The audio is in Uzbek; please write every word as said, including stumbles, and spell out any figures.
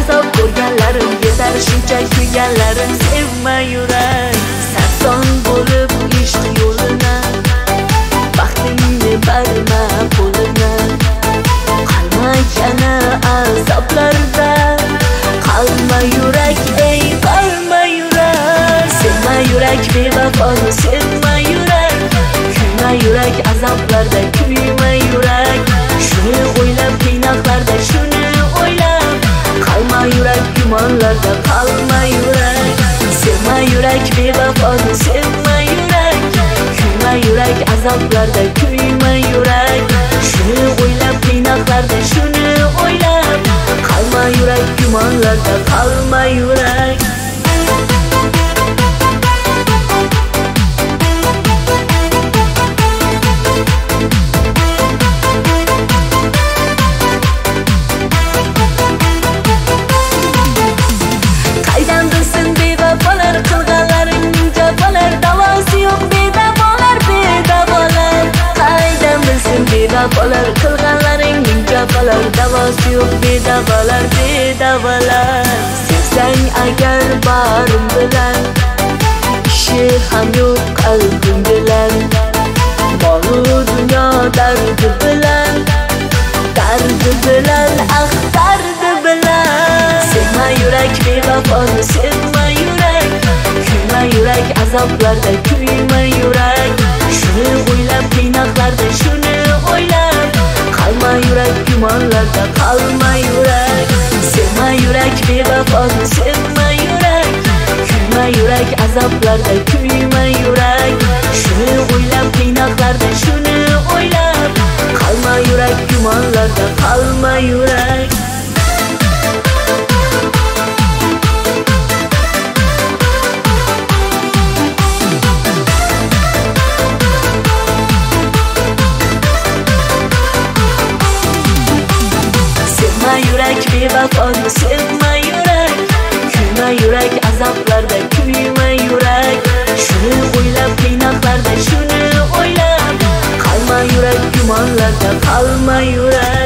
azob ko'rganlarim yetar shuncha kuyganlarim. Sevma yurak sarson bo'lib ishq yo'lina, baxtingni berma qo'lina. Qalma yana azoblarda, qalma yurak ey qalma yurak. Sevma yurak bevafoni, sevma yurak, kuyma yurak azoblarda, kuyma yurak. Shuni o'ylab qiynoqlarda, shuni o'ylab, qalma yurak gumonlarda, qalma yurak. Sevma yurak bevafoni, sevma yurak, kuyma yurak azoblarda, kuyma yurak. Shuni o'ylab qiynoqlarda, shuni o'ylab, qalma yurak gumonlarda, qalma yurak. Qaydan bilsin bevafolar qilganlaringning jafolar, davosi yo'q bedavolar bedavolar. Qaydan bilsin bevafolar qilganlaringning jafolar, davosi yo'q bedavolar bedavolar. Sevsang agar barim bilan, kishi ham yo'q qalbim bilan. Molu dunyo dardi bilan, dardi bilan, ah dardi bilan. Sevma yurak bevafoni, sevma yurak, kuyma yurak azoblarda, kuyma yurak. Shuni o'ylab qiynoqlarda, shuni o'ylab, qalma yurak gumonlarda, qalma yurak. Sevma yurak bevafoni, sevma yurak, kuyma yurak azoblarda, kuyma yurak. Shuni o'ylab qiynoqlarda, shuni o'ylab, qalma yurak gumonlarda, qalma yurak. Sevma yurak bevafoni, sevma yurak, kuyma yurak azoblarda, kuyma yurak. Shuni o'ylab qiynoqlarda, shuni o'ylab, qalma yurak gumonlarda, qalma yurak.